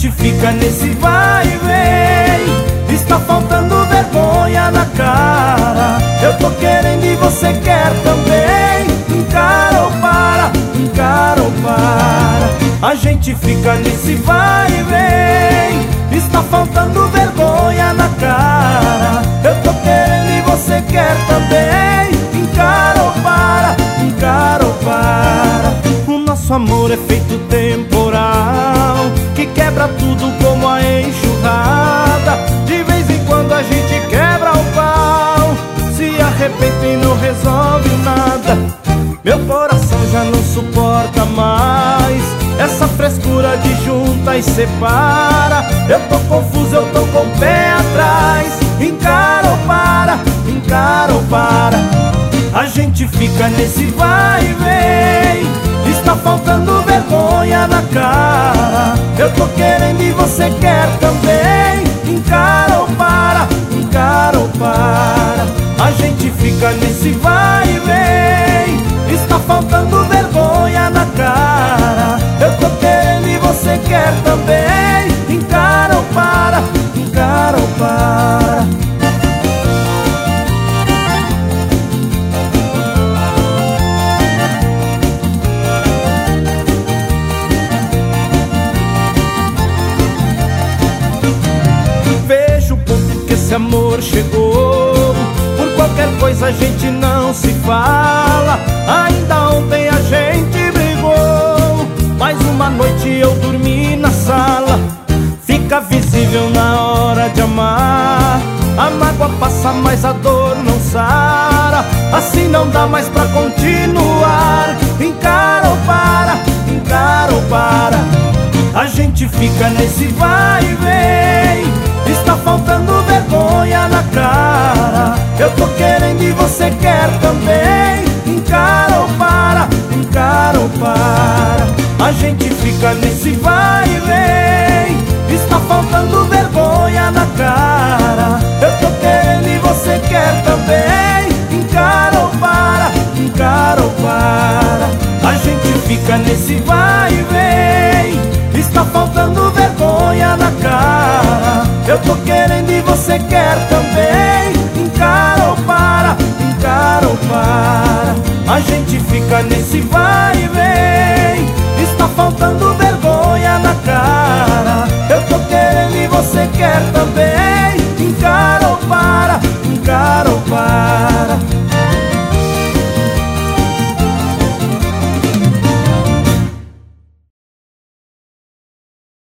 gente fica nesse vai e vem. Está faltando vergonha na cara. Eu tô querendo e você quer também. Encara ou para, encara ou para. A gente fica nesse vai e vem. Está faltando vergonha na cara. Eu tô querendo e você quer também. Encara ou para, encara ou para. O nosso amor é feito temporal, que quebra tudo como a enxurrada. De vez em quando a gente quebra o pau, se arrebenta e não resolve nada. Meu coração já não suporta mais essa frescura de junta e separa. Eu tô confuso, eu tô com o pé atrás. Encara ou para, encara ou para. A gente fica nesse vai e vem. Está faltando vergonha na cara. Eu tô querendo e você quer também. Encara ou para, encara ou para. A gente fica nesse vai e vem. Está faltando vergonha na cara. Eu tô querendo e você quer também. Encara ou para, encara ou para. Vejo o ponto que esse amor chegou. Por qualquer coisa a gente não se fala. Ainda ontem a gente brigou. Mais uma noite eu dormi na sala. Fica visível na hora de amar. A mágoa passa, mas a dor não sara. Assim não dá mais pra continuar. Encara ou para, encara ou para. A gente fica nesse vai e vem. Está faltando vergonha na cara. Eu tô querendo e você quer também. Encara ou para, encara ou para. A gente fica nesse vai e vem. Está faltando vergonha na cara. Eu tô querendo e você quer também. Encara ou para, encara ou para. A gente fica nesse vai e vem. Está faltando vergonha na cara. Eu tô querendo e você quer também. Encara ou para, encara ou para. A gente fica nesse vai e vem. Está faltando vergonha na cara. Eu tô querendo e você quer também.